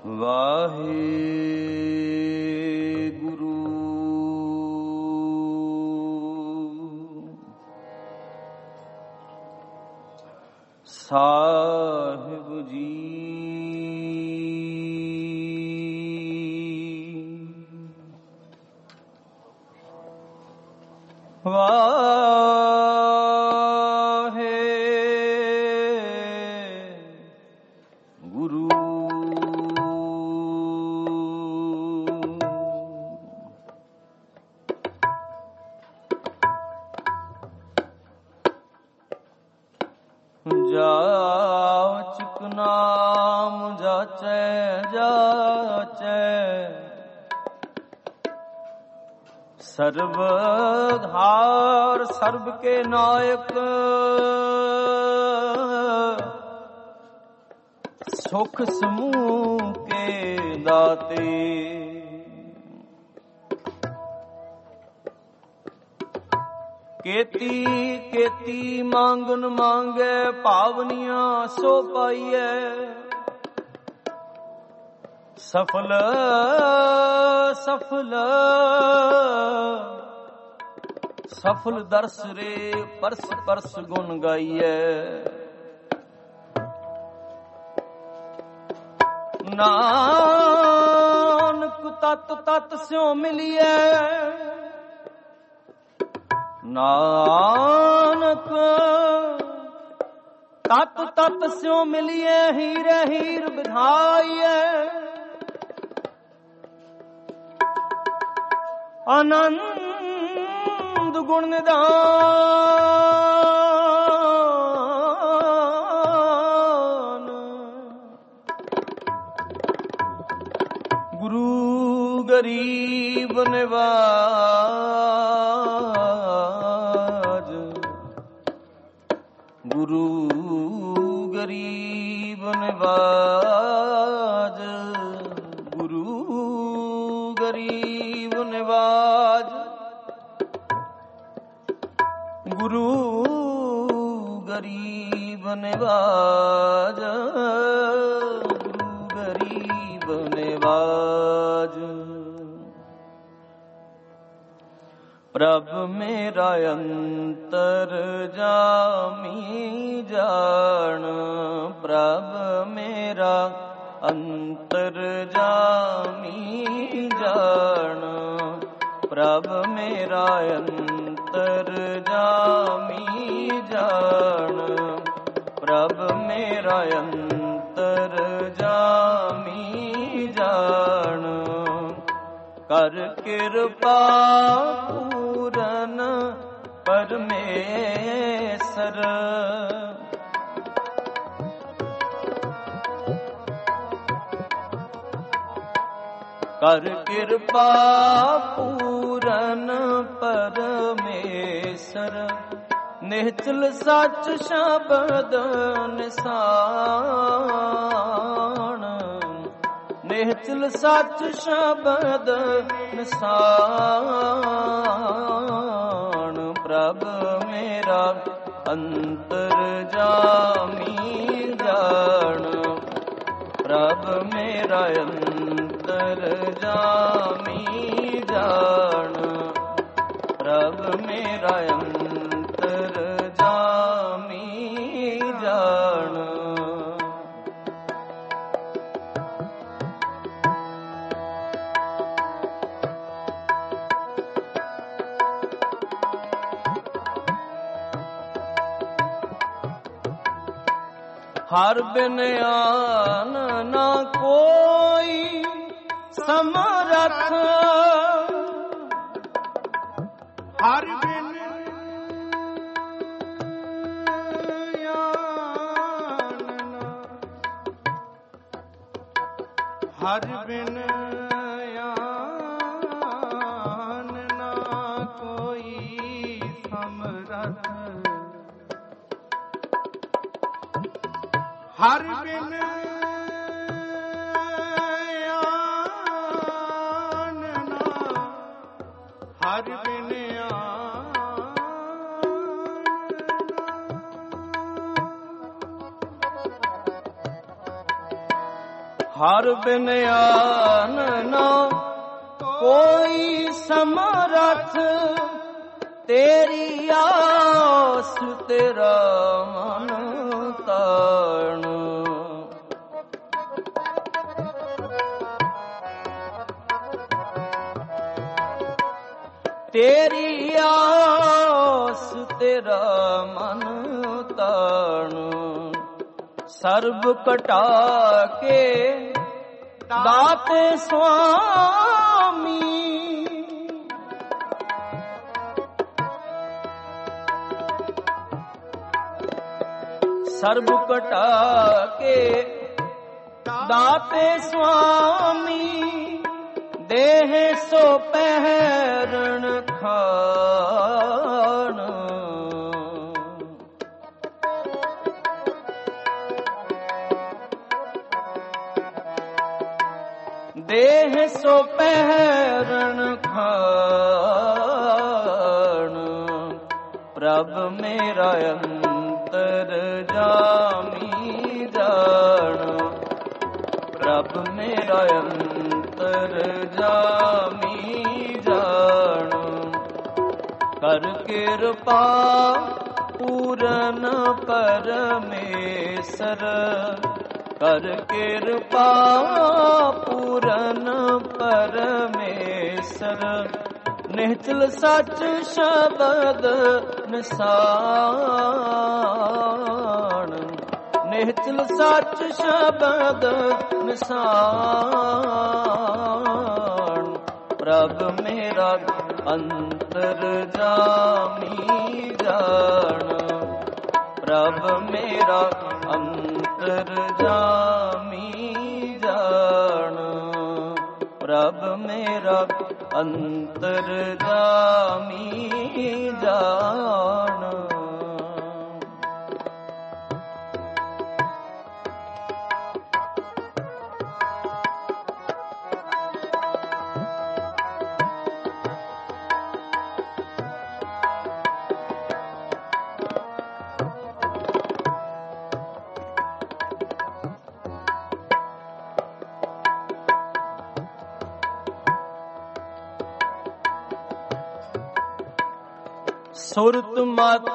ਵਾਹਿਗੁਰੂ ਸਾਹਿਬ ਜੀ। ਵਾਹਿਗੁਰੂ ਜਾਚਕ ਨਾਮ ਜਾਚੈ ਜਾਚੈ ਸਰਬਧਾਰ ਸਰਬ ਕੇ ਨਾਇਕ ਸੁਖ ਸਮੂਹ ਕੇ ਦਾਤੇ ਕੇਤੀ ਕੇਤੀ ਮੰਗਨ ਮੰਗੈ ਭਾਵਨੀਆਂ ਸੋ ਪਾਈਐ ਸਫਲ ਸਫਲ ਸਫਲ ਦਰਸ ਰੇ ਪਰਸ ਪਰਸ ਗੁਣ ਗਾਈਐ ਨਾਨਕ ਤਤ ਤਤ ਸਿਉ ਮਿਲੀਐ ਨਾਨਕ ਤਤ ਤਤ ਸਿਉ ਮਿਲੀਐ ਹੀਰੇ ਹੀਰ ਵਿਧਾਈਐ ਆਨੰਦ ਗੁਣ ਨਿਧਾਨ ਗੁਰੂ ਗਰੀਬ ਨਿਵਾਜ ਗੁਰੂ ਗਰੀਬ ਨਿਵਾਜ ਗੁਰੂ ਗਰੀਬ ਨਿਵਾਜ ਗੁਰੂ ਗਰੀਬ ਨਿਵਾਜ ਗੁਰੂ ਗਰੀਬ ਨਿਵਾਜ ਪ੍ਰਭ ਮੇਰਾ ਅੰਤਰ ਜਾਮੀ ਜਾਣ ਪ੍ਰਭ ਮੇਰਾ ਅੰਤਰ ਜਾਮੀ ਜਾਣ ਪ੍ਰਭ ਮੇਰਾ ਅੰਤਰ ਜਾਮੀ ਜਾਣ ਪ੍ਰਭ ਮੇਰਾ ਅੰਤਰ ਜਾਮੀ ਜਾਣ ਕਰ ਕਿਰਪਾ ਪੂਰਨ ਪਰਮੇਸ਼ਰ ਕਰ ਕਿਰਪਾ ਪੂਰਨ ਪਰਮੇਸ਼ਰ ਨਿਹਚਲ ਸੱਚ ਸ਼ਬਦ ਨਿਸਾਣ ਨਿਹਚਲ ਸੱਚ ਸ਼ਬਦ ਨਿਸਾਣ ਪ੍ਰਭ ਮੇਰਾ ਅੰਤਰ ਜਾਮੀ ਜਾਣ ਪ੍ਰਭ ਮੇਰਾ ਅੰਤਰ ਜਾਮੀ ਜਾਣ ਪ੍ਰਭ ਮੇਰਾ ਅੰਤਰ ਜਾਮੀ ਜਾਣ ਹਰ ਬਿਨ ਆਨ ਨਾ ਕੋਈ ਸਮਰਥ ਹਰ ਬਿਨ ਆਨ ਨਾ ਹਰ ਬਿਨ ਆਨ ਨਾ ਕੋਈ ਸਮਰਥ ਹਰ ਬਿਨ ਆਨ ਨਾ ਹਰ ਬਿਨ ਹਰ ਬਿਨ ਆਨ ਨਾ ਕੋਈ ਸਮਰਥ, ਤੇਰੀ ਆਸ ਤੇਰਾ ਮਨ ਤਾਣ। ਤੇਰੀ ਆਸ ਤੇਰਾ ਮਨ ਤਾਣ। ਸਰਬ ਕਟਾ ਕੇ ਦਾਤੇ ਸੁਆਮੀ, ਸਰਬ ਕਟਾ ਕੇ ਦਾਤੇ ਸੁਆਮੀ, ਦੇਹ ਸੋ ਪਹਿਰਣ ਖਾਣ। ਦੇਹ ਸੋ ਪਹਿਰਣ ਖਾਣ। ਪ੍ਰਭ ਮੇਰਾ ਅੰਤਰ ਜਾਮੀ ਜਾਣ। ਪ੍ਰਭ ਮੇਰਾ ਅੰਤਰ ਜਾਮੀ ਜਾਣ। ਕਰ ਕਿਰਪਾ ਪੂਰਨ ਪਰਮੇਸ਼ਰ, ਕਰ ਕਿਰਪਾ ਪੂਰਨ ਪਰਮੇਸ਼ਰ। ਨਿਹਚਲ ਸੱਚ ਸ਼ਬਦ ਨਿਸਾਣ। ਨਿਹਚਲ ਸੱਚ ਸ਼ਬਦ ਨਿਸਾਣ। ਪ੍ਰਭ ਮੇਰਾ ਅੰਤਰ ਜਾਮੀ ਜਾਣ। ਪ੍ਰਭ ਮੇਰਾ ਅੰਤਰ ਜਾਮੀ ਜਾਣ। ਪ੍ਰਭ ਮੇਰਾ ਅੰਤਰ ਜਾਮੀ ਜਾਣ। ਸੁਰਤ ਮਤ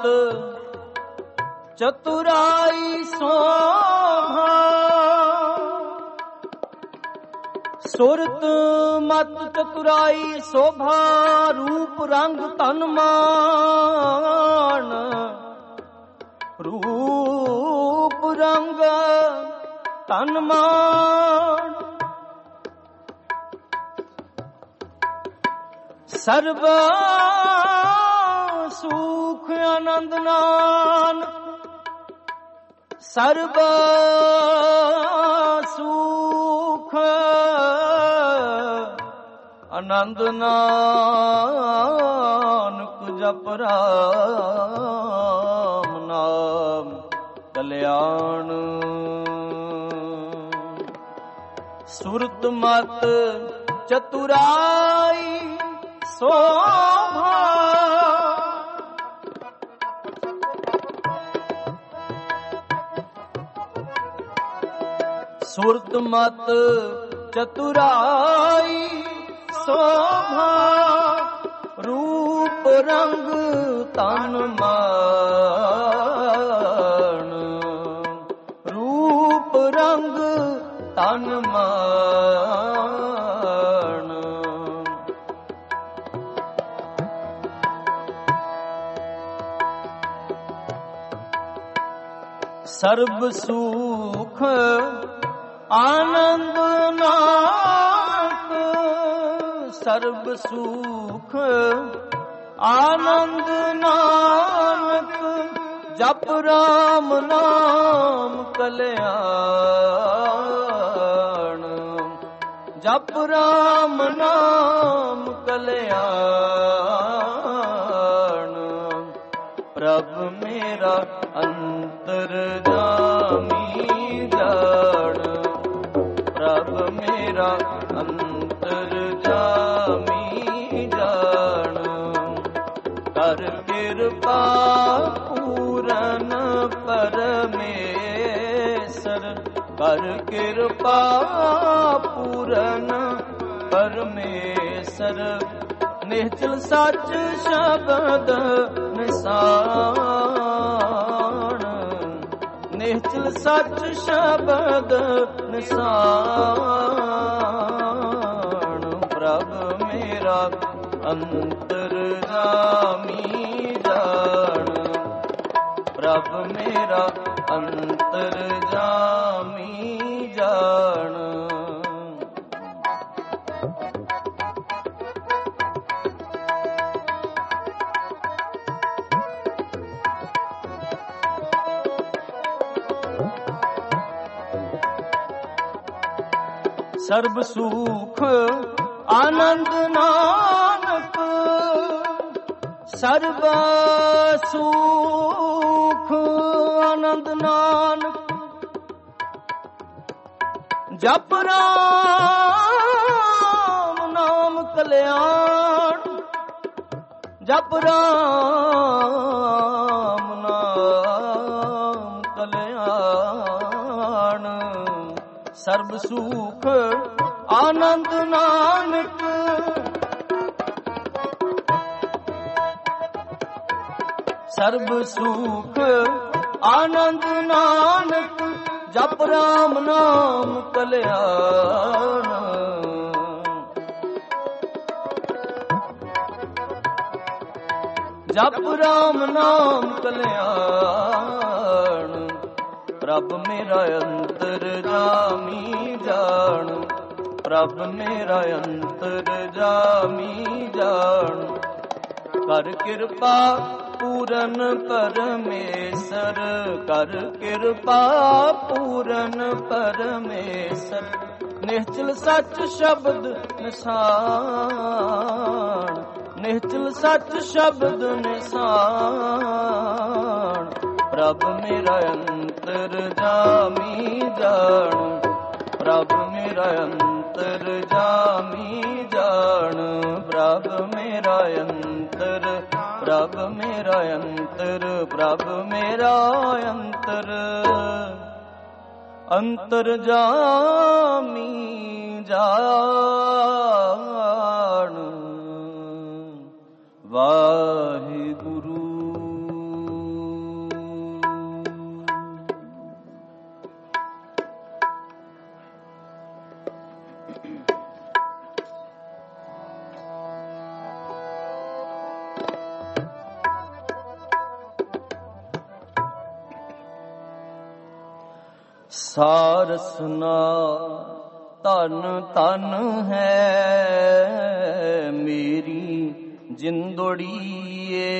ਚਤੁਰਾਈ ਸੋਭਾ। ਸੁਰਤ ਮਤ ਚਤੁਰਾਈ ਸੋਭਾ, ਰੂਪ ਰੰਗ ਤਨ ਮਾਨ। ਰੂਪ ਰੰਗ ਤਨ ਮਾਨ। ਸਰਬ ਸੁਖ ਆਨੰਦ ਨਾਨਕ। ਸਰਬ ਸੁਖ ਆਨੰਦ ਨਾਨਕ। ਜਪ ਰਾਮ ਨਾਮ ਕਲਿਆਣ। ਸੁਰਤ ਮਤ ਚਤੁਰਾਈ ਸੋਭਾ। ਸੁਰਤ ਮਤ ਚਤੁਰਾਈ ਸੋਭਾ, ਰੂਪ ਰੰਗ ਤਨ ਮਾਨ। ਰੂਪ ਰੰਗ ਤਨ ਮਾਨ। ਸਰਬ ਸੁਖ ਆਨੰਦ ਨਾਨਕ। ਸਰਬ ਸੁਖ ਆਨੰਦ ਨਾਨਕ। ਜਪ ਰਾਮ ਨਾਮ ਕਲਿਆਣ। ਜਪ ਰਾਮ ਨਾਮ ਕਲਿਆਣ। ਪ੍ਰਭ ਮੇਰਾ ਅੰਤਰ ਜਾਮੀ ਜਾਣ। ਪ੍ਰਭ ਮੇਰਾ ਅੰਤਰ ਜਾਮੀ ਜਾਣ। ਕਰ ਕਿਰਪਾ ਪੂਰਨ ਪਰਮੇਸ਼ਰ। ਕਰ ਕਿਰਪਾ ਪੂਰਨ ਪਰਮੇਸ਼ਰ ਨਿਹਚਲ ਸੱਚ ਸ਼ਬਦ ਨਿਸਾਨ ਨਿਹਚਲ ਸੱਚ ਸ਼ਬਦ ਨਿਸਾਨ ਪ੍ਰਭ ਮੇਰਾ ਅੰਤਰਜਾਮੀ ਜਾਣ ਪ੍ਰਭ ਮੇਰਾ ਅੰਤਰਜਾਮੀ ਜਾਣ ਸਰਬ ਸੁਖ ਆਨੰਦ ਨਾਨਕ ਸਰਬ ਸੁਖ ਆਨੰਦ ਨਾਨਕ ਜਪ ਰਾਮ ਨਾਮ ਕਲਿਆਣ ਜਪ ਰਾਮ ਨਾਮ ਕਲਿਆਣ ਸਰਬ ਸੁਖ ਆਨੰਦ ਨਾਨਕ ਸਰਬ ਸੁਖ ਆਨੰਦ ਨਾਨਕ ਜਪ ਰਾਮ ਨਾਮ ਕਲਿਆਣ ਜਪ ਰਾਮ ਨਾਮ ਕਲਿਆਣ ਪ੍ਰਭ ਮੇਰਾ ਅੰਤਰਜਾਮੀ ਜਾਣ ਪ੍ਰਭ ਮੇਰਾ ਅੰਤਰਜਾਮੀ ਜਾਣ ਕਰ ਕਿਰਪਾ ਪੂਰਨ ਪਰਮੇਸ਼ਰ ਕਰ ਕਿਰਪਾ ਪੂਰਨ ਪਰਮੇਸ਼ਰ ਨਿਹਚਲ ਸੱਚ ਸ਼ਬਦ ਨਿਸਾਨ ਨਿਹਚਲ ਸੱਚ ਸ਼ਬਦ ਨਿਸਾਨ ਪ੍ਰਭ ਮੇਰਾ ਅੰਤਰਜਾਮੀ ਜਾਣ ਪ੍ਰਭ ਮੇਰਾ ਅੰਤਰਜਾਮੀ ਜਾਣ ਪ੍ਰਭ ਮੇਰਾ ਅੰਤਰ ਪ੍ਰਭ ਮੇਰਾ ਅੰਤਰ ਪ੍ਰਭ ਮੇਰਾ ਅੰਤਰ ਅੰਤਰਜਾਮੀ ਜਾਣ ਵਾਹਿਗੁਰੂ ਸਾਰਸਨਾ ਧਨ ਧਨ ਹੈ ਮੇਰੀ ਜਿੰਦੜੀਏ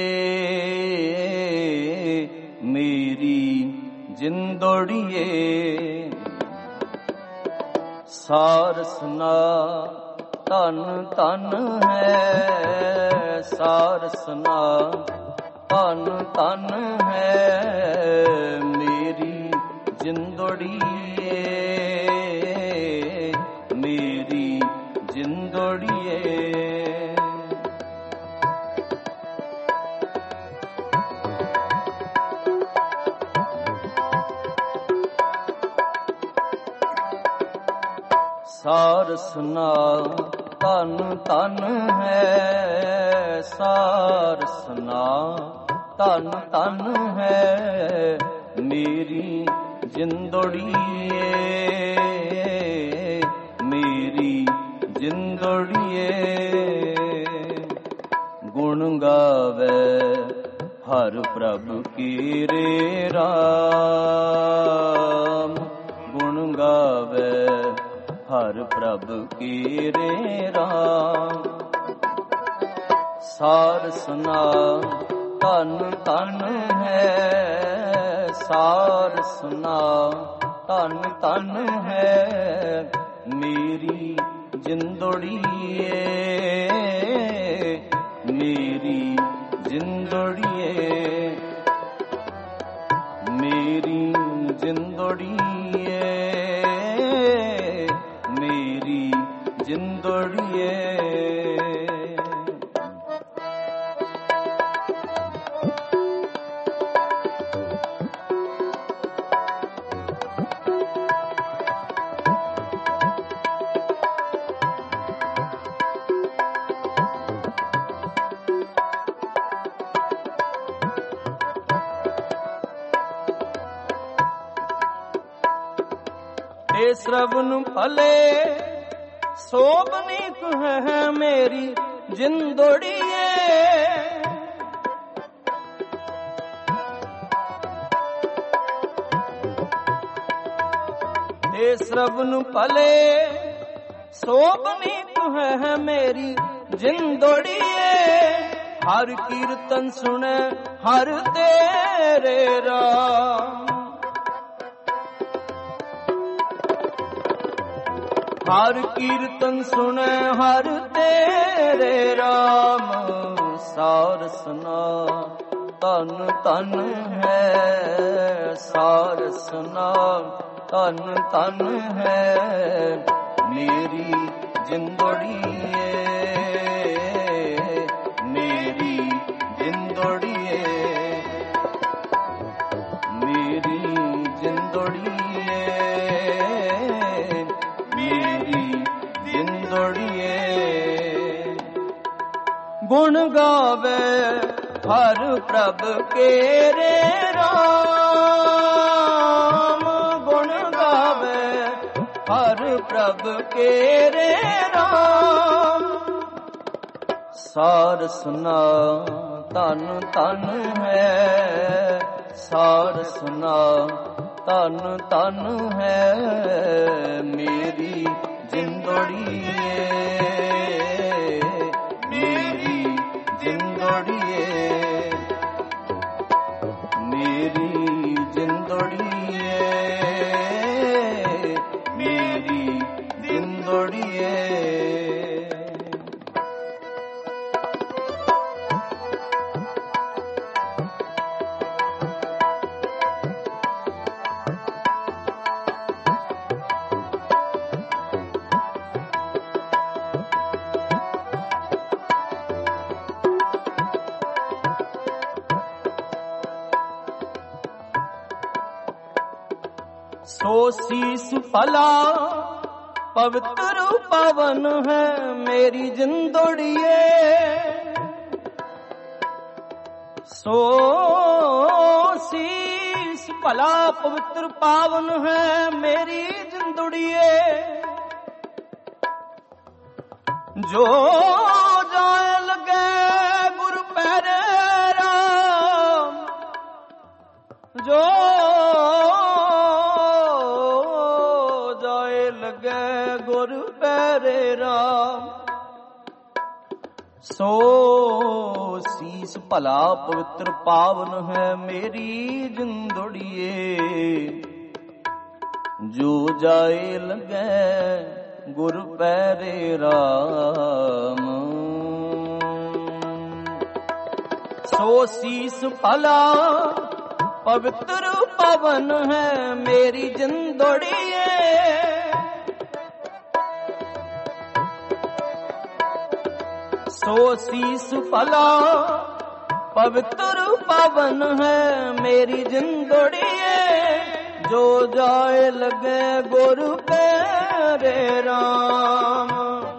ਮੇਰੀ ਜਿੰਦੜੀਏ ਸਾਰਸਨਾ ਧਨ ਧਨ ਹੈ ਸਾਰਸਨਾ ਧਨ ਧਨ ਹੈ ਮੇਰੀ ਜਿੰਦੜੀਏ ਮੇਰੀ ਜਿੰਦੜੀਏ ਸਾਰਸਨਾ ਧਨ ਧਨ ਹੈ ਸਾਰਸਨਾ ਧਨ ਧਨ ਹੈ ਮੇਰੀ ਜਿੰਦੜੀਏ ਮੇਰੀ ਜਿੰਦੜੀਏ ਗੁਣ ਗਾਵੇ ਹਰ ਪ੍ਰਭ ਕੀਰੇ ਰਾਮ ਗੁਣ ਗਾਵੇ ਹਰ ਪ੍ਰਭ ਕੀਰੇ ਰਾਮ ਸਾਰਸਨਾ ਧਨ ਧਨ ਹੈ ਸਾਰਸਨਾ ਧਨ ਧਨ ਹੈ ਮੇਰੀ ਜਿੰਦੜੀਏ ਮੇਰੀ ਜਿੰਦੜੀਏ ਮੇਰੀ ਜਿੰਦੜੀਏ ਮੇਰੀ ਜਿੰਦੜੀਏ ਤੇ ਸਰਵਨ ਭਲੇ ਸੋਭਨੀਕ ਹੈ ਮੇਰੀ ਜਿੰਦੋੜੀਏ। ਤੇ ਸਰਵਨ ਭਲੇ ਸੋਭਨੀਕ ਹੈ ਮੇਰੀ ਜਿੰਦੋੜੀਏ। ਹਰ ਕੀਰਤਨ ਸੁਣੇ ਹਰ ਤੇਰੇ ਰਾਮ। ਹਰ ਕੀਰਤਨ ਸੁਣੇ ਹਰ ਤੇਰੇ ਰਾਮ। ਸਾਰ ਸੁਨਾ ਧਨ ਧਨ ਹੈ, ਸਾਰ ਸੁਨਾ ਧਨ ਧਨ ਹੈ ਮੇਰੀ ਜਿੰਦੋੜੀਏ, ਮੇਰੀ ਜਿੰਦੋੜੀਏ, ਮੇਰੀ ਜਿੰਦੋੜੀਏ, ਮੇਰੀ ਜਿੰਦੋੜੀਏ। ਗੁਣ ਗਾਵੇ ਹਰ ਪ੍ਰਭ ਕੇਰੇ ਰਾਮ। ਗੁਣ ਗਾਵੇ ਹਰ ਪ੍ਰਭ ਕੇਰੇ ਰਾਮ। ਸਾਰ ਸੁਨਾ ਧਨ ਧਨ ਹੈ, ਸਾਰ ਸੁਨਾ ਧਨ ਧਨ ਹੈ ਮੇਰੀ ਜਿੰਦੋੜੀਏ, ਮੇਰੀ ਜਿੰਦੋੜੀਏ, ਮੇਰੀ ਜਿੰਦੋੜੀਏ, ਮੇਰੀ ਜਿੰਦੋੜੀਏ। ਸੋ ਸੀਸ ਭਲਾ ਪਵਿੱਤਰ ਪਵਨ ਹੈ ਮੇਰੀ ਜਿੰਦੋੜੀਏ। ਸੋ ਸੀਸ ਭਲਾ ਪਵਿੱਤਰ ਪਾਵਨ ਹੈ ਮੇਰੀ ਜਿੰਦੋੜੀਏ। ਜੋ ਜਾਏ ਲਗੇ ਗੁਰ ਪੈਰੇ ਰਾਮ। ਜੋ ਗੁਰ ਪੈਰੇ ਰਾਮ। ਸੋ ਸੀਸ ਭਲਾ ਪਵਿੱਤਰ ਪਾਵਨ ਹੈ ਮੇਰੀ ਜਿੰਦੋੜੀਏ। ਜੋ ਜਾਏ ਲਗੇ ਗੁਰ ਪੈਰੇ ਰਾਮ। ਸੋ ਸੀਸ ਭਲਾ ਪਵਿੱਤਰ ਪਵਨ ਹੈ ਮੇਰੀ ਜਿੰਦੋੜੀਏ। ਸੋ ਸੀਸ ਭਲਾ ਪਵਿੱਤਰ ਪਵਨ ਹੈ ਮੇਰੀ ਜਿੰਦੋੜੀਏ। ਜੋ ਜਾਏ ਲਗੇ ਗੁਰ ਪੈਰੇ ਰਾਮ।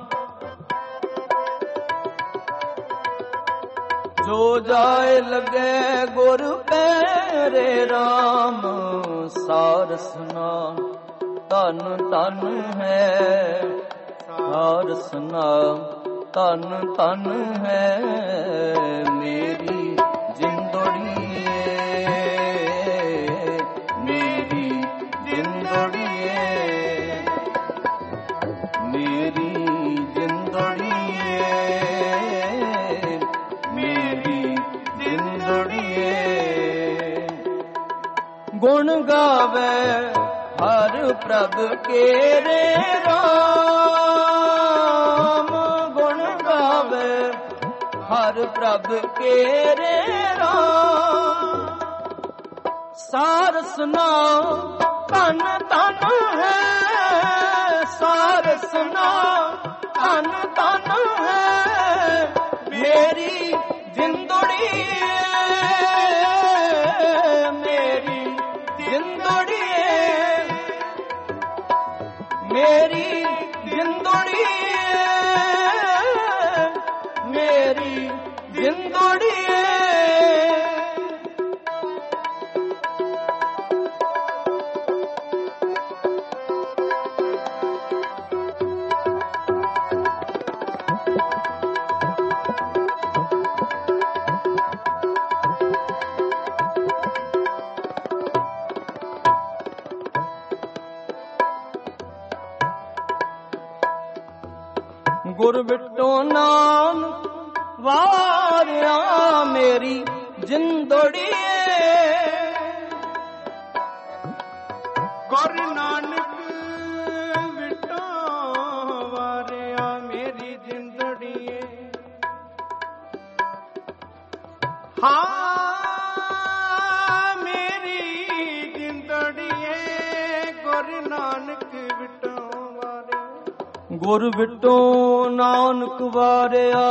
ਜੋ ਜਾਏ ਲਗੇ ਗੁਰ ਪੈਰੇ ਰਾਮ। ਸਾਰ ਸੁਨਾ ਧਨ ਧਨ ਹੈ, ਸਾਰ ਸੁਨਾ ਧਨ ਧਨ ਹੈ ਮੇਰੀ ਜਿੰਦੋੜੀਏ, ਮੇਰੀ ਜਿੰਦੋੜੀਏ, ਮੇਰੀ ਜਿੰਦੋੜੀਏ, ਮੇਰੀ ਜਿੰਦੋੜੀਏ। ਗੁਣ ਗਾਵੇ ਹਰ ਪ੍ਰਭ ਕੇਰੇ ਰਾਮ। ਹਰ ਪ੍ਰਭ ਕੇਰੇ ਰਾਮ। ਸਾਰ ਸੁਨਾ ਧਨ ਧਨ ਹੈ, ਸਾਰ ਸੁਨਾ ਧਨ ਧਨ ਹੈ ਮੇਰੀ ਜਿੰਦੋੜੀਏ, ਮੇਰੀ ਜਿੰਦੋੜੀਏ, ਮੇਰੀ ਜਿੰਦੋੜੀਏ, ਮੇਰੀ ਜਿੰਦੋੜੀਏ। ਗੁਰ ਬਿਟੋ ਨਾਨਕ ਵਾਰਿਆ ਮੇਰੀ ਜਿੰਦੜੀਏ। ਗੁਰ ਨਾਨਕ ਬਿਟੋ ਵਾਰਿਆ ਮੇਰੀ ਜਿੰਦੜੀਏ। ਹਾਂ ਮੇਰੀ ਜਿੰਦੜੀਏ ਗੁਰ ਨਾਨਕ ਬਿਟੋ ਵਾਰਿਆ। ਗੁਰ ਬਿਟੋ ਨਾਨਕ ਵਾਰਿਆ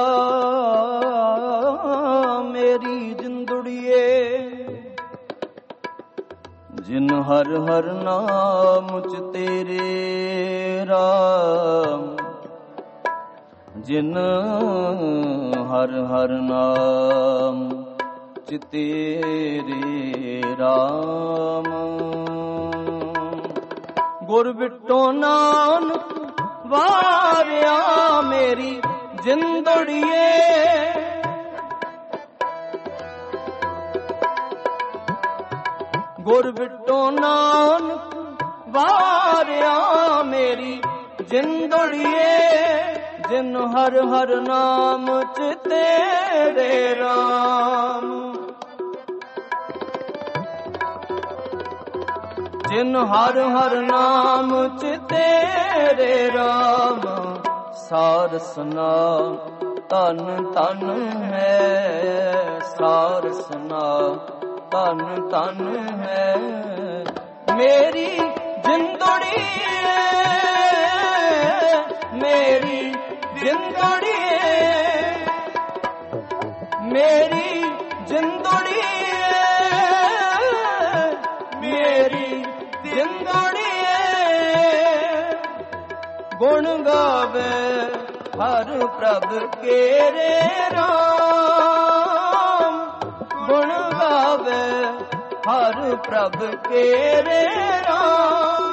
ਮੇਰੀ ਜਿੰਦੜੀਏ। ਜਿਨ ਹਰ ਹਰ ਨਾਮ ਚ ਤੇਰੇ ਰਾਮ, ਜਿਨ ਹਰ ਹਰ ਨਾਮ ਚ ਤੇਰੇ ਰਾਮ। ਗੁਰ ਬਿਟੋ ਨਾਨਕ ਵਾਰਿਆ ਮੇਰੀ ਜਿੰਦੜੀਏ। ਗੁਰ ਬਿਟੋ ਨਾਨਕ ਵਾਰਿਆ ਮੇਰੀ ਜਿੰਦੜੀਏ। ਜਿਨ ਹਰ ਹਰ ਨਾਮ ਚ ਤੇਰੇ ਰਾਮ, ਜਿਨ ਹਰ ਹਰ ਨਾਮ ਚ ਤੇਰੇ ਰਾਮ। ਸਾਰਸ ਨਾਮ ਧਨ ਧਨ ਹੈ, ਸਾਰਸ ਨਾਮ ਧਨ ਧਨ ਹੈ। ਮੇਰੀ ਜਿੰਦੜੀਏ, ਮੇਰੀ ਜਿੰਦੜੀਏ, ਮੇਰੀ ਜਿੰਦੜੀਏ, ਮੇਰੀ ਜਿੰਦੜੀਏ। ਗੁਣ ਗਾਵੇ ਹਰ ਪ੍ਰਭ ਕੇਰੇ ਰਾਮ, ਗੁਣ ਗਾਵੇ ਹਰ ਪ੍ਰਭ ਕੇਰੇ ਰਾਮ।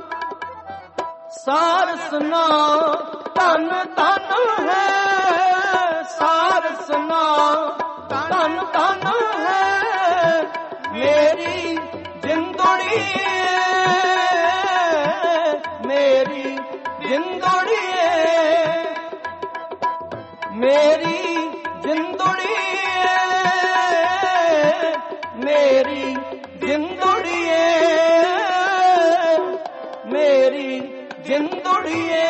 ਸਾਰਸ ਨਾਮ ਧਨ ਧਨ ਹੈ, ਸਾਰਸ ਨਾਮ ਧਨ ਧਨ ਹੈ। ਮੇਰੀ ਜਿੰਦੜੀਏ, ਮੇਰੀ ਜਿੰਦੜੀਏ, ਮੇਰੀ ਜਿੰਦੜੀਏ, ਮੇਰੀ ਜਿੰਦੜੀਏ, ਮੇਰੀ ਜਿੰਦੜੀਏ,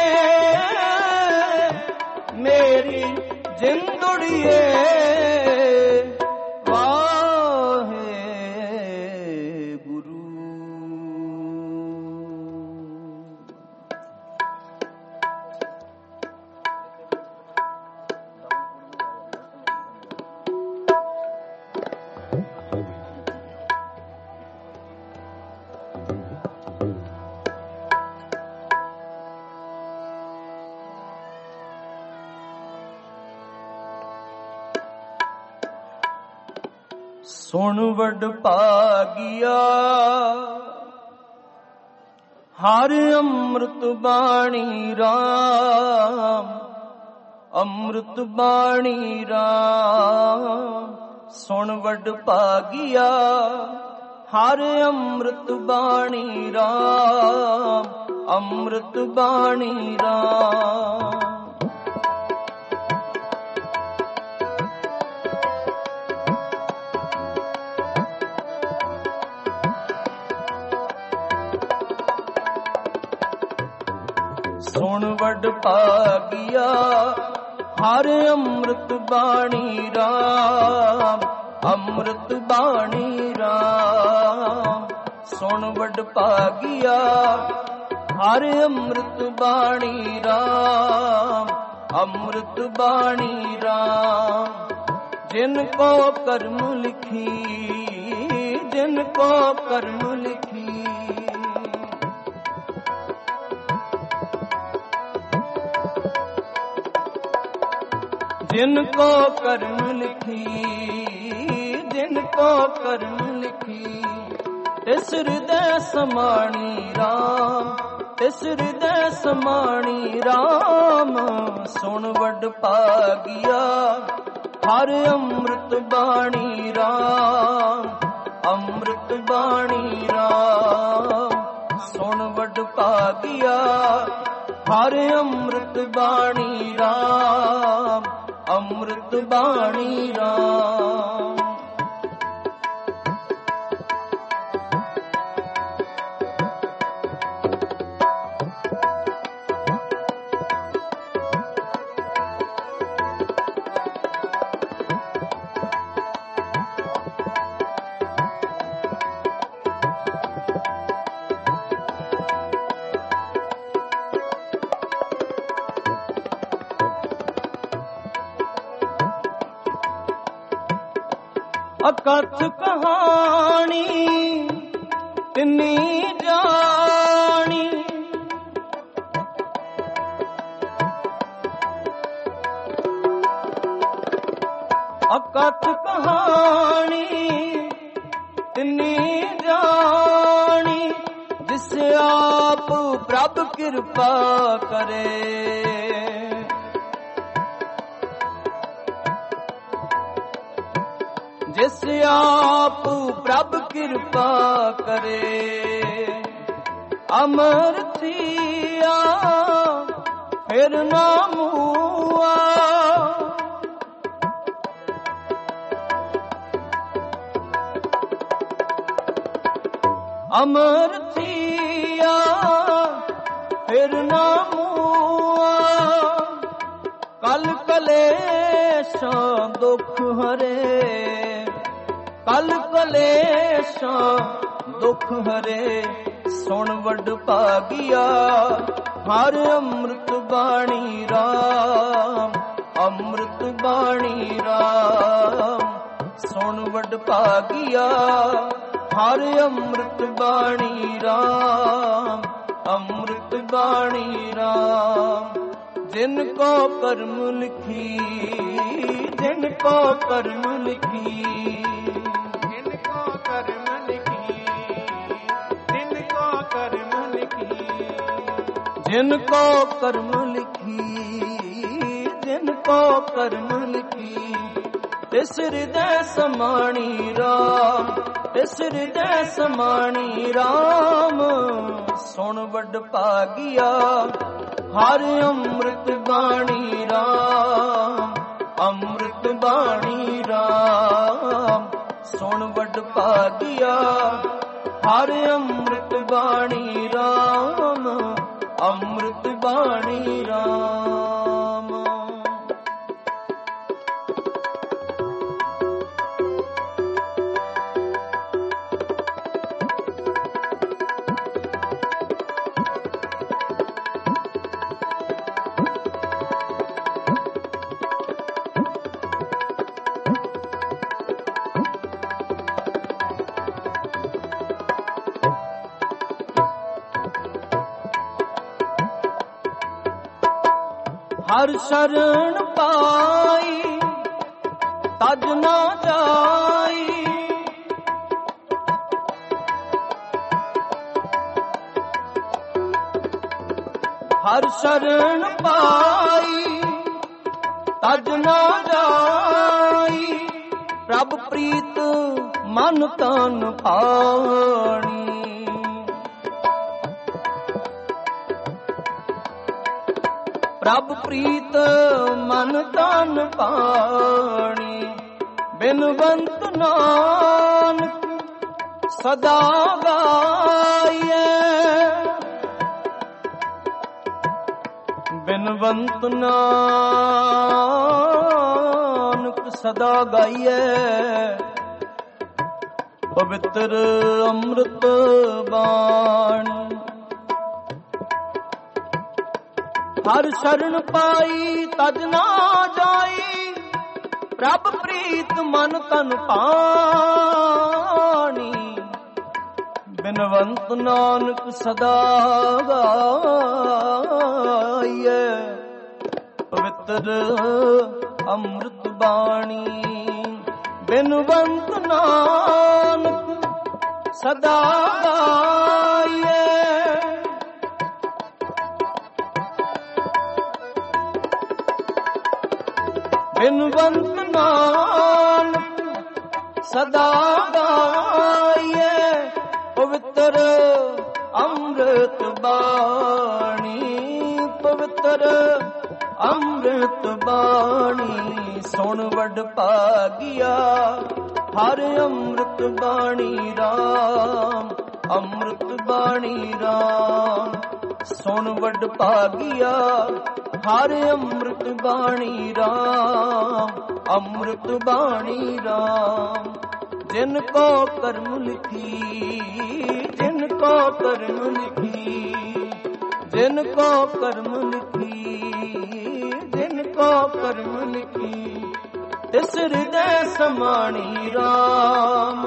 ਮੇਰੀ ਜਿੰਦੜੀਏ। ਸੁਣ ਵਡ ਭਾਗਿਆ ਹਰ ਅੰਮ੍ਰਿਤ ਬਾਣੀ ਰਾਮ, ਅੰਮ੍ਰਿਤ ਬਾਣੀ ਰਾਮ। ਸੁਣ ਵਡ ਭਾਗਿਆ ਹਰ ਅੰਮ੍ਰਿਤ ਬਾਣੀ ਰਾਮ, ਅੰਮ੍ਰਿਤ ਬਾਣੀ ਰਾਮ। ਸੁਣ ਵਡ ਭਾਗਿਆ ਹਰ ਅੰਮ੍ਰਿਤ ਬਾਣੀ ਰਾਮ, ਅੰਮ੍ਰਿਤ ਬਾਣੀ ਰਾਮ। ਸੁਣ ਵਡ ਭਾਗਿਆ ਹਰ ਅੰਮ੍ਰਿਤ ਬਾਣੀ ਰਾਮ, ਅੰਮ੍ਰਿਤ ਬਾਣੀ ਰਾਮ। ਜਿਨ ਕੋ ਕਰਮ ਲਿਖੀ, ਜਿਨ ਕੋ ਕਰਮ ਲਿਖੀ, जिन को कर्म लिखी, जिन को कर्म लिखी। तिस हृदय समाणी राम, तिस हृदय समाणी राम। सुन वड भागिया हर अमृत बाणी राम, अमृत बाणी राम। सुन वड भागिया ਹਰ ਅੰਮ੍ਰਿਤ ਬਾਣੀ ਰਾਮ, ਅੰਮ੍ਰਿਤ ਬਾਣੀ ਰਾਮ। ਅਕਥ ਕਹਾਣੀ ਤਿਨੀ ਜਾਣੀ, ਅਕਥ ਕਹਾਣੀ ਤਿਨੀ ਜਾਣੀ, ਜਿਸ ਆਪ ਪ੍ਰਭ ਕਿਰਪਾ ਕਰੇ। ਜਿਸ ਆਪ ਪ੍ਰਭ ਕਿਰਪਾ ਕਰੇ। ਅਮਰ ਥੀਆ ਫਿਰ ਨਾ ਮੂਆ, ਅਮਰ ਥੀਆ ਫਿਰ ਨਾ ਮੂਆ। ਕਲ ਕਲੇਸ਼ਾਂ ਦੁਖ ਹਰੇ, ਕਲ ਕਲੇਸ਼ਾਂ ਦੁਖ ਹਰੇ। ਸੁਣ ਵੱਡ ਭਾਗਿਆ ਹਰ ਅੰਮ੍ਰਿਤ ਬਾਣੀ ਰਾਮ, ਅੰਮ੍ਰਿਤ ਬਾਣੀ ਰਾਮ। ਸੁਣ ਵੱਡ ਭਾਗਿਆ ਹਰ ਅੰਮ੍ਰਿਤ ਬਾਣੀ ਰਾਮ, ਅੰਮ੍ਰਿਤ ਬਾਣੀ ਰਾਮ। ਜਿਨ ਕੋ ਕਰਮ ਲਿਖੀ, ਜਿਨ ਕੋ ਕਰਮ ਲਿਖੀ, ਜਿਨ ਕੋ ਕਰਮ ਲਿਖੀ, ਜਿਨ ਕੋ ਕਰਮ ਲਿਖੀ। ਜਿਨ ਕੋ ਕਰਮ ਲਿਖੀ, ਜਿਨ ਕੋ ਕਰਮ ਲਿਖੀ। ਤਿਸ ਹਿਰਦੈ ਸਮਾਣੀ ਰਾਮ, ਤਿਸ ਹਿਰਦੈ ਸਮਾਣੀ ਰਾਮ। ਸੁਣ ਵੱਡ ਭਾਗਿਆ ਹਰ ਅੰਮ੍ਰਿਤ ਬਾਣੀ ਰਾਮ, ਅੰਮ੍ਰਿਤ ਬਾਣੀ ਰਾਮ। ਸੁਣ ਵੱਡ ਭਾਗਿਆ ਹਰ ਅੰਮ੍ਰਿਤ ਬਾਣੀ ਰਾਮ, ਅੰਮ੍ਰਿਤ ਬਾਣੀ ਰਾਮ। ਹਰ ਸ਼ਰਨ ਪਾਈ ਤਜ ਨਾ ਜਾਈ, ਹਰ ਸ਼ਰਨ ਪਾਈ ਤਜ ਨਾ ਜਾਈ। ਪ੍ਰਭ ਪ੍ਰੀਤ ਮਨ ਤਨ ਭਾਣੀ, ਪ੍ਰਭ ਪ੍ਰੀਤ ਮਨ ਤਨ ਭਾਣੀ। ਬਿਨਵੰਤ ਨਾਨਕ ਸਦਾ ਗਾਈਐ, ਬਿਨਵੰਤ ਨਾਨਕ ਸਦਾ ਗਾਈਐ। ਪਵਿੱਤਰ ਅੰਮ੍ਰਿਤ ਬਾਣੀ, ਹਰ ਸ਼ਰਨ ਪਾਈ ਤਜ ਨਾ ਜਾਈ। ਪ੍ਰਭ ਪ੍ਰੀਤ ਮਨ ਤਨ ਭਾਣੀ। ਬਿਨਵੰਤ ਨਾਨਕ ਸਦਾ ਗਾਈਐ। ਪਵਿੱਤਰ ਅੰਮ੍ਰਿਤ ਬਾਣੀ, ਬਿਨਵੰਤ ਨਾਨਕ ਸਦਾ ਗਾਈਐ। ਬਿਨਵੰਤ ਨਾਨਕ ਸਦਾ ਗਾਈਐ। ਪਵਿੱਤਰ ਅੰਮ੍ਰਿਤ ਬਾਣੀ, ਅੰਤਰ ਅੰਮ੍ਰਿਤ ਬਾਣੀ ਸੁਣ ਵਡ ਭਾਗਿਆ। ਹਰ ਅੰਮ੍ਰਿਤ ਬਾਣੀ ਰਾਮ, ਅੰਮ੍ਰਿਤ ਬਾਣੀ ਰਾਮ ਸੁਣ ਵਡ ਭਾਗਿਆ। ਹਰ ਅੰਮ੍ਰਿਤ ਬਾਣੀ ਰਾਮ, ਅੰਮ੍ਰਿਤ ਬਾਣੀ ਰਾਮ ਜਿਨ ਕੋ ਕਰਮ ਲਿਖੀ, ਜਿਨ ਕੋ ਕਰਮ ਲਿਖੀ, ਜਿਨ ਕੋ ਕਰਮ ਲਿਖੀ, ਜਿਨ ਕੋ ਕਰਮ ਲਿਖੀ। ਤਿਸ ਹਿਰਦੈ ਸਮਾਣੀ ਰਾਮ,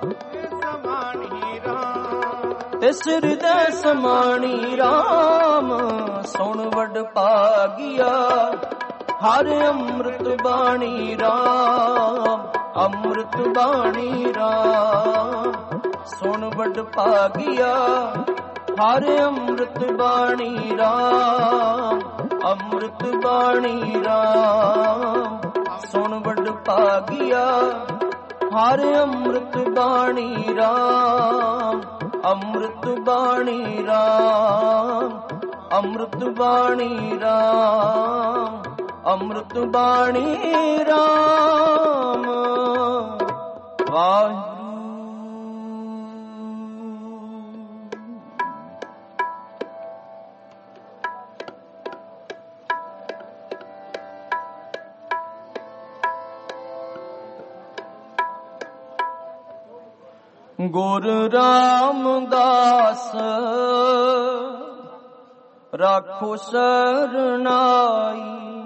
ਸਮਾਣੀ ਰਾਮ, ਤਿਸ ਹਿਰਦੈ ਸਮਾਣੀ ਰਾਮ ਸੁਣ ਵਡ ਭਾਗਿਆ। ਹਰ ਅੰਮ੍ਰਿਤ ਬਾਣੀ ਰਾਮ, ਅੰਮ੍ਰਿਤ ਬਾਣੀ ਰਾਮ ਸੁਣ ਵਡ ਭਾਗਿਆ। ਹਰ ਅੰਮ੍ਰਿਤ ਬਾਣੀ ਰਾਮ, ਅੰਮ੍ਰਿਤ ਬਾਣੀ ਰਾਮ ਸੁਣ ਵਡ ਭਾਗਿਆ। ਹਰ ਅੰਮ੍ਰਿਤ ਬਾਣੀ ਰਾਮ, ਅੰਮ੍ਰਿਤ ਬਾਣੀ ਰਾਮ, ਅੰਮ੍ਰਿਤ ਬਾਣੀ ਰਾਮ, ਅੰਮ੍ਰਿਤ ਬਾਣੀ ਰਾਮ। ਵਾਹਿਗੁਰੂ। ਗੁਰ ਰਾਮਦਾਸ ਰਾਖੋ ਸਰਨਾਈ।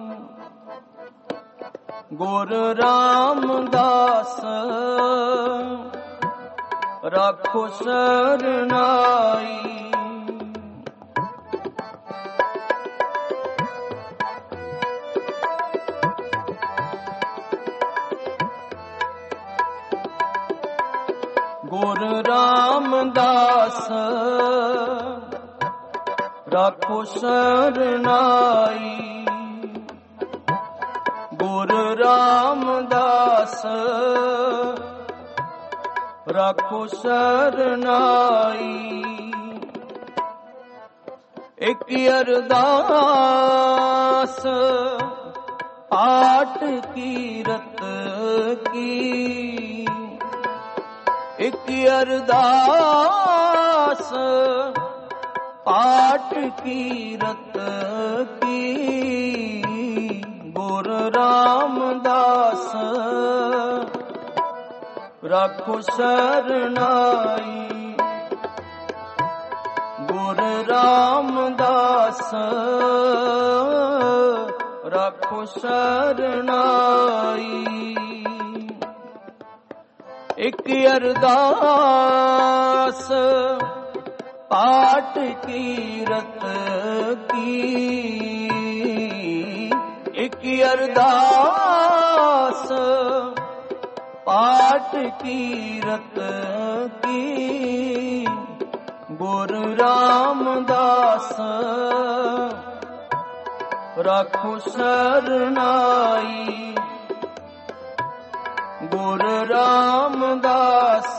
ਗੁਰ ਰਾਮਦਾਸ ਰਾਖੋ ਸਰਨਾਈ। ਗੁਰ ਰਾਮਦਾਸ ਰਾਖੋ ਸਰਨਾਈ। ਗੁਰ ਰਾਮਦਾਸ ਰਾਖੋ ਸਰਨਾਈ। ਇਕ ਅਰਦਾਸ ਪਾਠ ਕੀਰਤ ਕੀ। ਇਕ ਅਰਦਾਸ ਪਾਠ ਕੀਰਤ ਕੀ। ਗੁਰ ਰਾਮਦਾਸ ਰਾਖੋ ਸਰਨਾਈ। ਗੁਰ ਰਾਮਦਾਸ ਰਾਖੋ ਸਰਨਾਈ। ਇਕ ਅਰਦਾਸ ਪਾਠ ਕੀਰਤ ਕੀ। ਇਕ ਅਰਦਾਸ ਪਾਠ ਕੀਰਤ ਕੀ। ਗੁਰ ਰਾਮਦਾਸ ਰਾਖੋ ਸਰਨਾਈ। ਗੁਰ ਰਾਮਦਾਸ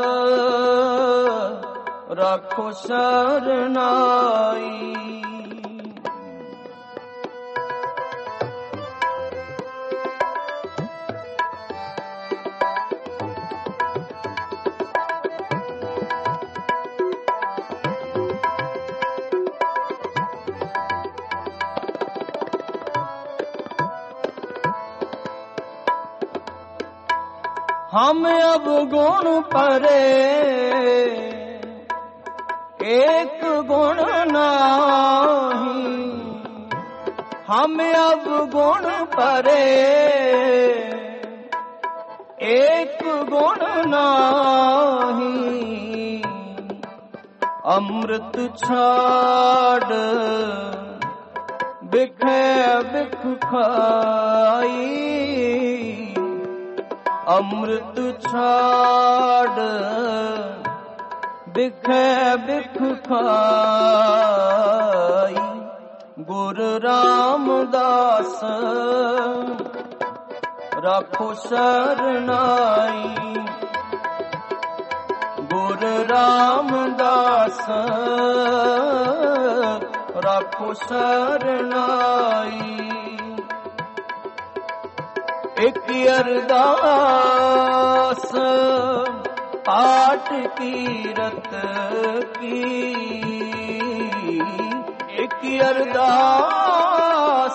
ਰਾਖੋ ਸਰਨਾਈ। हम अब गुण परे एक गुण नाही। हम अब गुण परे एक गुण नाही। अमृत छाड़ बिखे बिख खाई। अमृत छाड़ बिखे बिख खाई। गुर रामदास राखो सरनाई। गुर रामदास ਰਾਖੋ ਸਰਨਾਈ। ਇੱਕ ਅਰਦਾਸ ਪਾਠ ਕੀਰਤ ਕੀ, ਇੱਕ ਅਰਦਾਸ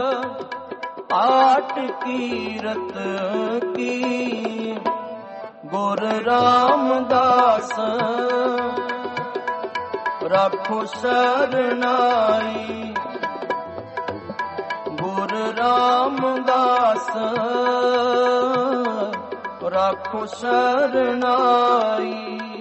ਪਾਠ ਕੀਰਤ ਕੀ। ਗੁਰ ਰਾਮਦਾਸ ਰਾਖੋ ਸਰਨਾਈ। ਗੁਰ ਰਾਮਦਾਸ ਰਾਖੋ ਸਰਨਾਈ।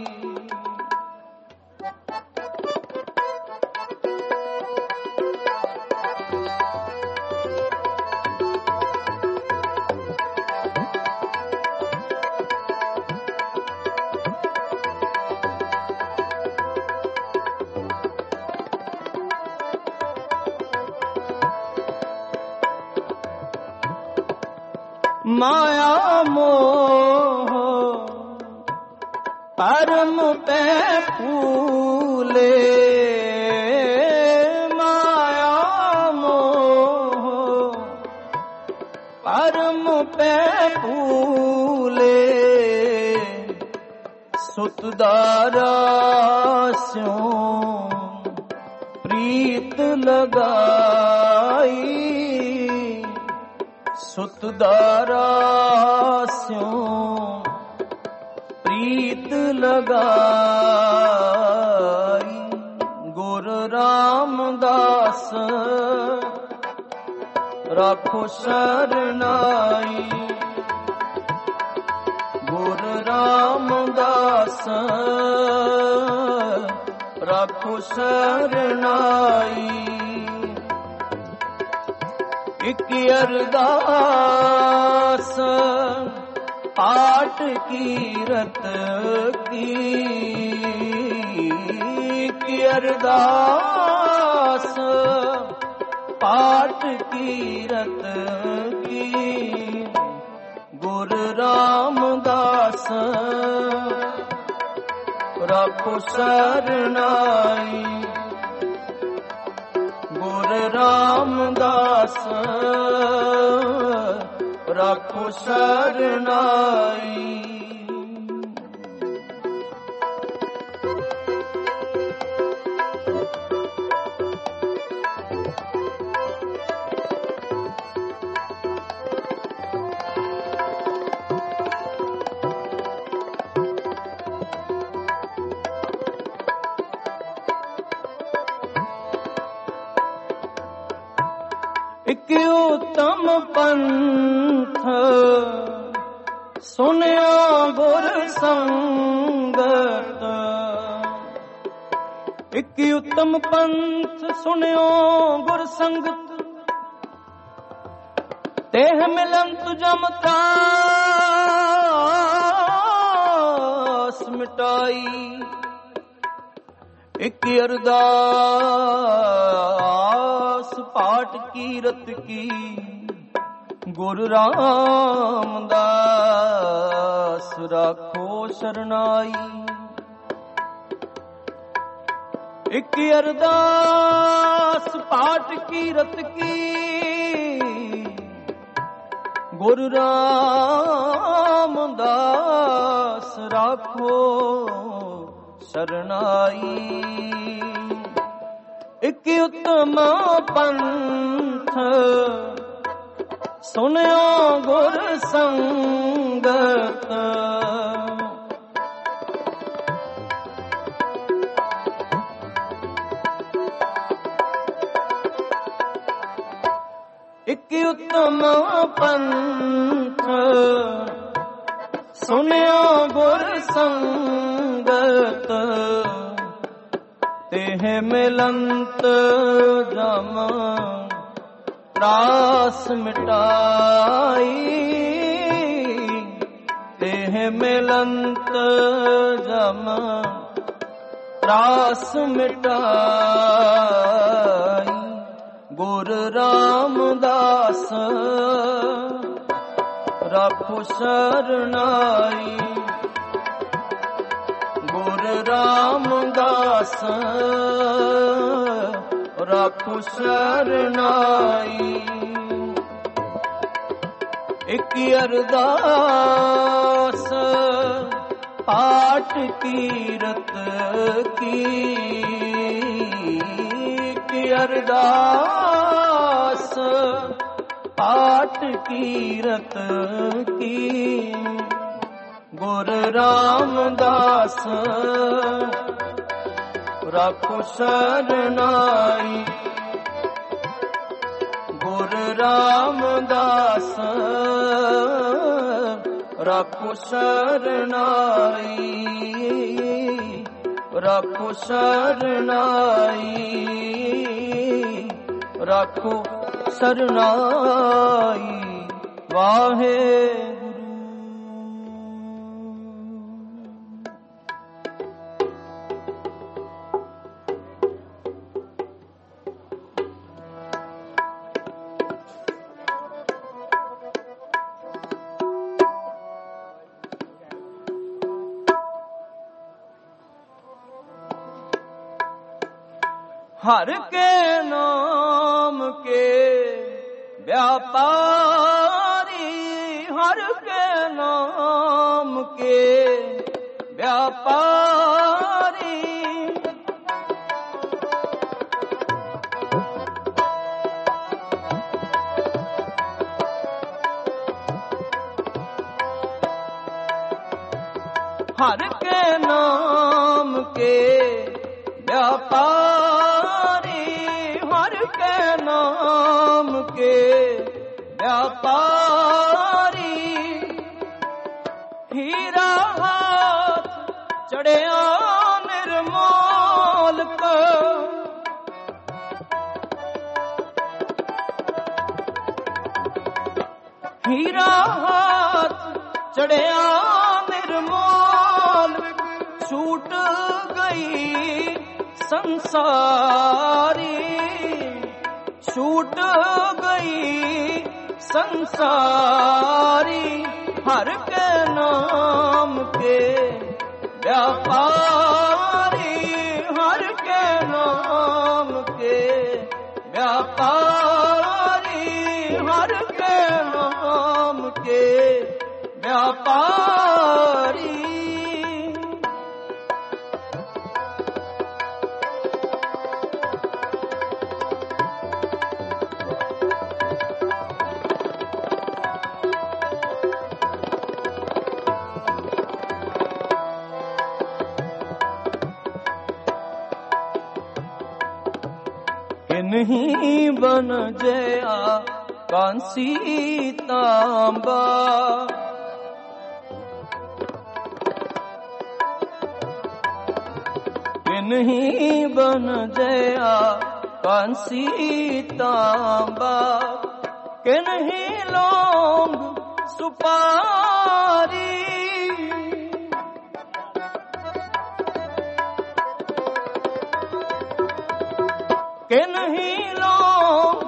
ਮਾਇਆ ਮੋਹ ਪਰਮ ਪੈ ਫੂਲੇ, ਮਾਇਆ ਮੋਹ ਪਰਮ ਪੈ ਫੂਲੇ। ਸੁਤ ਦਾਰਾ ਸਿਉ ਪ੍ਰੀਤ ਲਗਾਈ, ਸੁਤ ਦਾਰਾ ਸਿਉ ਪ੍ਰੀਤ ਲਗਾਈ। ਗੁਰ ਰਾਮਦਾਸ ਰਾਖੋ ਸਰਨਾਈ। ਗੁਰ ਰਾਮਦਾਸ ਰਾਖੋ ਸਰਨਾਈ। ਇੱਕ ਅਰਦਾਸ ਪਾਠ ਕੀਰਤ ਕੀ, ਇੱਕ ਅਰਦਾਸ ਪਾਠ ਕੀਰਤ ਕੀ। ਗੁਰ ਰਾਮਦਾਸ ਰਾਖੋ ਸਰਨਾਈ। ਗੁਰ ਰਾਮਦਾਸ ਰਾਖੋ ਸਰਨਾਈ। ਇੱਕ ਉਤਮ ਪੰਥ ਸੁਨਿਆ ਗੁਰ ਸੰਗਤ, ਇੱਕ ਉਤਮ ਪੰਥ ਸੁਨਿਓ ਗੁਰ ਸੰਗਤ। ਤੇਹ ਮਿਲੰਤ ਜਮ ਤਰਾਸ ਮਿਟਾਈ। ਇੱਕ ਅਰਦਾਸ ਪਾਠ ਕੀਰਤ ਕੀ। ਗੁਰ ਰਾਮਦਾਸ ਰਾਖੋ ਸਰਨਾਈ। ਇੱਕ ਅਰਦਾਸ ਪਾਠ ਕੀਰਤ ਕੀ। ਗੁਰ ਰਾਮਦਾਸ ਰਾਖੋ ਸਰਨਾਈ। ਇੱਕ ਉਤਮ ਪੰਥ ਸੁਨਿਓ ਗੁਰ ਸੰਗਤ। ਇੱਕ ਉਤਮ ਪੰਥ ਸੁਨਿਓ ਗੁਰ ਸੰਗਤ। ਤੇਹ ਮਿਲੰਤ ਜਮ ਤਰਾਸ ਮਿਟਾਈ। ਤੇਹ ਮਿਲੰਤ ਜਮ ਤਰਾਸ ਮਿਟਾਈ। ਗੁਰ ਰਾਮਦਾਸ ਰਾਖੋ ਸਰਨਾਈ। ਗੁਰ ਰਾਮਦਾਸ राखो शरणाई। एक अरदास पाठ कीरत की, एक अरदास पाठ कीरत की। गुर रामदास राखो शरणाई। गुर रामदास राखो शरणाई। राखो शरणाई। राखो शरणाई। वाहे हर के नाम के व्यापारी, हर के नाम के व्यापारी। हर के नाम के व्यापारी, हर के नाम के व्यापारी। हीरा हाथ चढ़िया निर्मोल को, हीरा हाथ चढ़िया निर्मोल। छूट गई संसारी, छूट गई संसारी। हर के नाम के व्यापारी, हर के नाम के व्यापारी, हर के नाम के व्यापारी। नहीं बन जया कांसी तांबा, नहीं बन जया कांसी तांबा। के नहीं लौंग सुपारी, के नहीं लौंग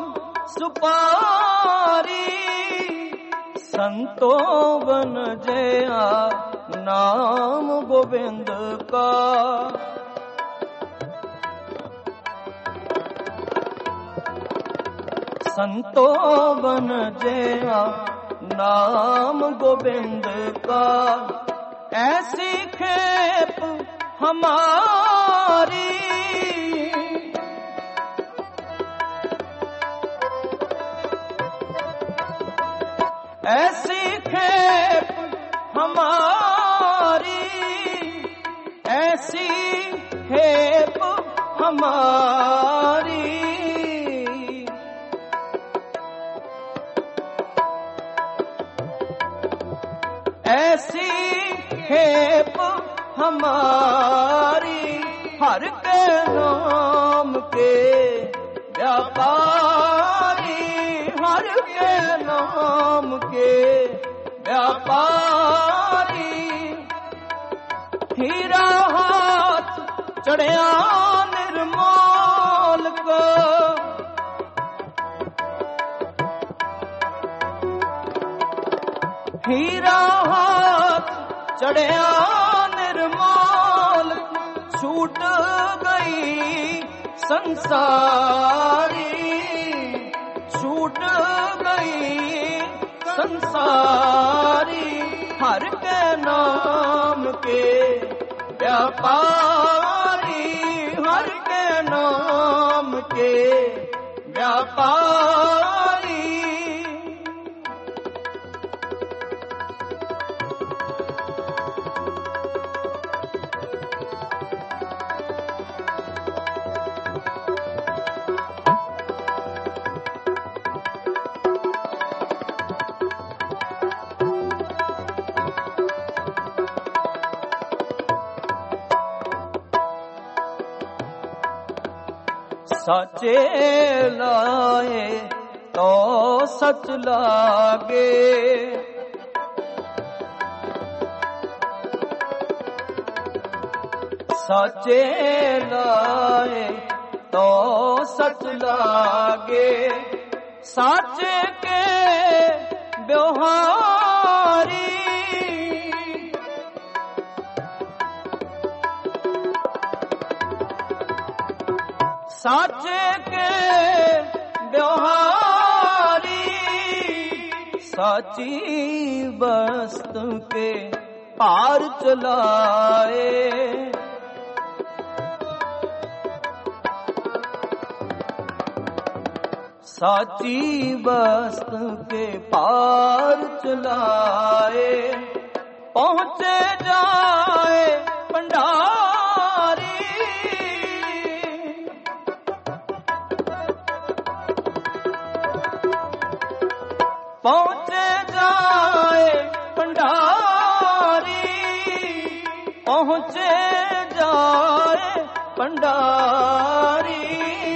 सुपारी। संतो बन जया नाम गोविंद का, संतो बन जया नाम गोविंद का। ऐसी खेप हमारी, ऐसी खेप हमारी, ऐसी खेप हमारी। ऐसी खेप हमारी। हर के नाम के व्यापारी, हर के नाम के व्यापारी। हीरा हाथ चढ़िया निर्मोल को, हीरा हाथ चढ़िया निर्मोल। छूट गई संसारी, छूट गई संसारी, हर के नाम के व्यापारी, हर के नाम के व्यापारी। साचे लाए तो सच लागे, साचे लाए तो सच लागे, साचे के व्यवहारी, साचे के व्यवहारी, साची वस्तु के पार चलाए, साची वस्तु के पार चलाए, पहुँचे जाए भंडारी, पहुँचे जाए भंडारी, पहुँचे जाए भंडारी।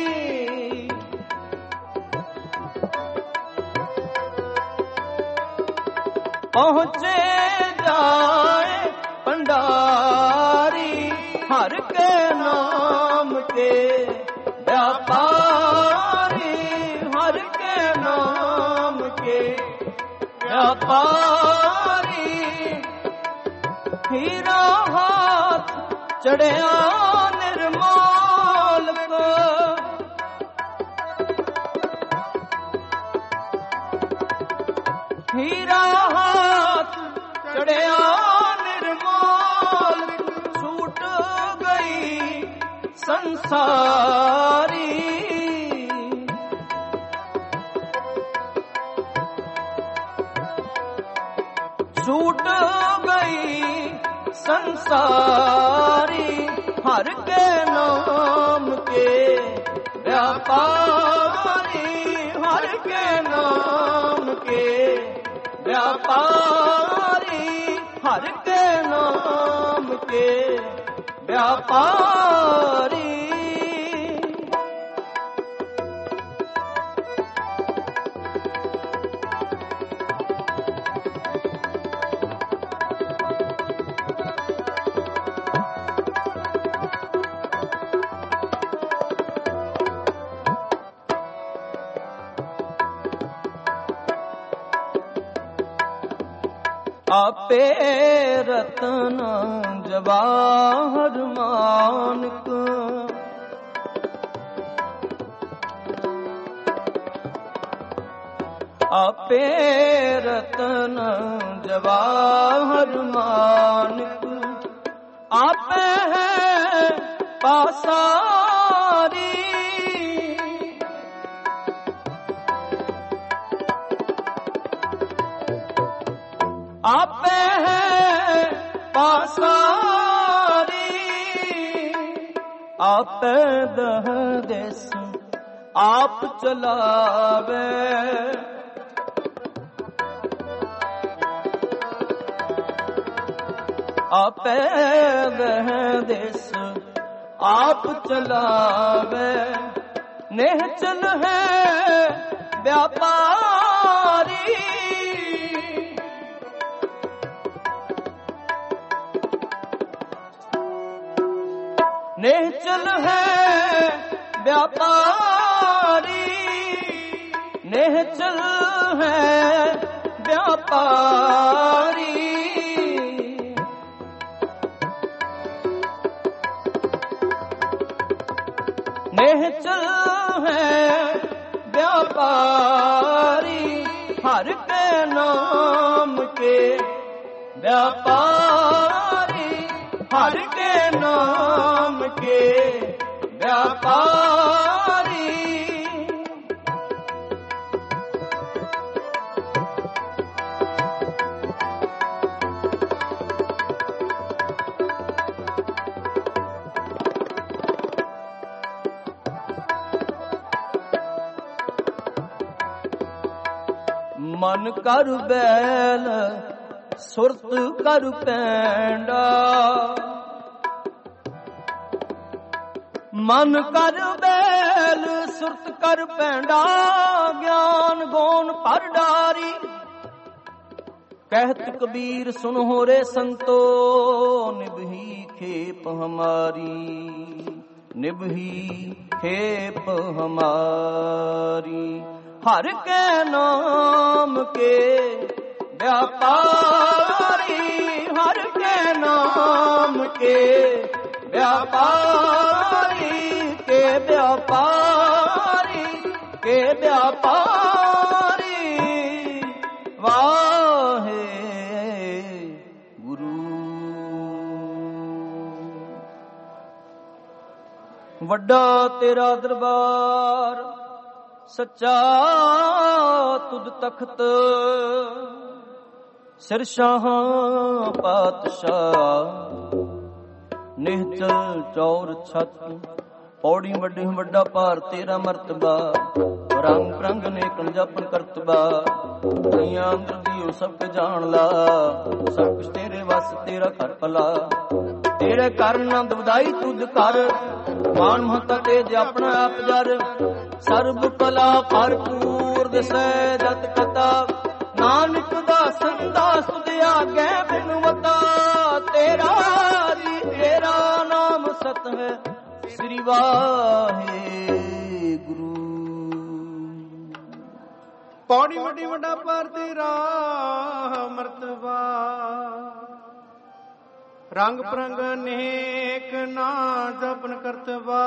पहुँचे जाए भंडारी, हर के नाम के व्यापारी, हर के नाम के व्यापारी। हीरा हाथ चढ़िया निर्मल को, हीरा हाथ चढ़िया निर्मल, छूट गई संसारी, छूट गई संसारी, हर के नाम के व्यापारी, हर के नाम के व्यापारी, हर के नाम के व्यापारी। आपे रतन जवाहर मानक, आपे रतन जवाहर मानक, आपे है पासारी, आपे है पासारी, आपे दह देश आप चलावे, आपे दह देश आप चलावे, निश्चल है व्यापारी, निश्चल है व्यापारी, निश्चल है व्यापारी। के व्यापारी, हर के नाम के व्यापारी। मन कर बैल सुरत कर पैंडा, मन कर बैल सुरत कर पैंडा, ज्ञान गौन पर डारी। कहत कबीर सुन हो रे संतो, निभही खेप हमारी, निभही खेप हमारी। हर के नाम के व्यापारी, हर के नाम के व्यापारी, के व्यापारी, के व्यापारी। वाहे गुरु वड्डा तेरा दरबार, सच्चा तुद तख्त, सिर शाह पातशाह, निहचल चौर छत। पौड़ी वड्डी वड्डा भार तेरा मरतबा, रंग रंग नेकन जपन करतबा। दुनिया अंदर दियो सब के जान ला, सब कुछ तेरे वस तेरा कर भला। तेरे कर नंद वधाई तुझ कर, मान महता तेज अपना आप जर। सर्ब कला भरपूर दिसै जत कथा, नानक दास दास तुझ आगे बिनवता। तेरा जी तेरा नाम सत है, श्री वाहे गुरु। पौड़ी वड्डी वड्डा पर तेरा मर्तबा, रंग परंग नेक ना जपन करतबा।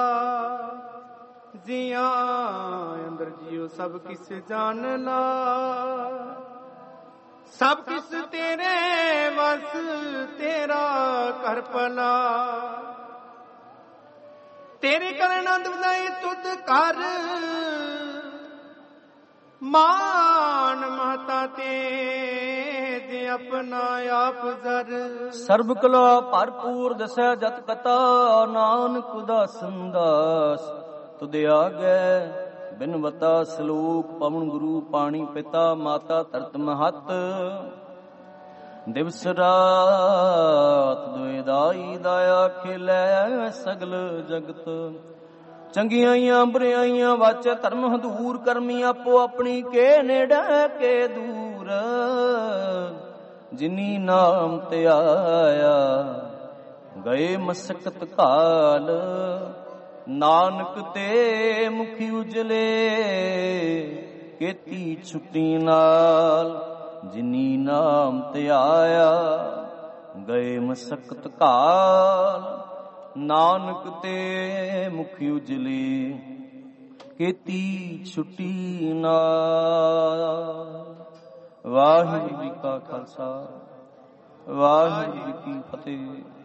जिया अंदर जियो सब किस जान ला, सब किस तेरे वस तेरा कर भला। तेरे कर आनंद वधाई तुद कर, मान महता तेज अपना आप जर। सर्ब कला भरपूर दसै जत कथा, नानक उदासन दास तुद आगे बिनवता। सलोक पवन गुरु पाणी पिता, माता धरत महत। दिवस रात दुए दाई दाया, खेलै सगल जगत। ਚੰਗੀਆਂ ਬੁਰਾਈਆਂ ਵਾਚੇ ਧਰਮ ਹਦੂਰ, ਕਰਮੀ ਆਪੋ ਆਪਣੀ ਕੇ ਨੇੜੇ ਕੇ ਦੂਰ। ਜਿਨੀ ਨਾਮ ਤੇ ਆਇਆ ਗਏ ਮਸਕਤ ਕਾਲ, ਨਾਨਕ ਤੇ ਮੁਖੀ ਉਜਲੇ ਕੀਤੀ ਛੁੱਟੀ ਨਾਲ। ਜਿਨੀ ਨਾਮ ਤੇ ਆਇਆ ਗਏ ਮਸਕਤ ਕਾਲ, ਨਾਨਕ ਤੇ ਮੁਖੀ ਉਜਲੇ ਕੀਤੀ ਛੁੱਟੀ ਨਾਲ। ਵਾਹਿਗੁਰੂ ਜੀ ਕਾ ਖਾਲਸਾ, ਵਾਹਿਗੁਰੂ ਜੀ ਕੀ ਫਤਿਹ।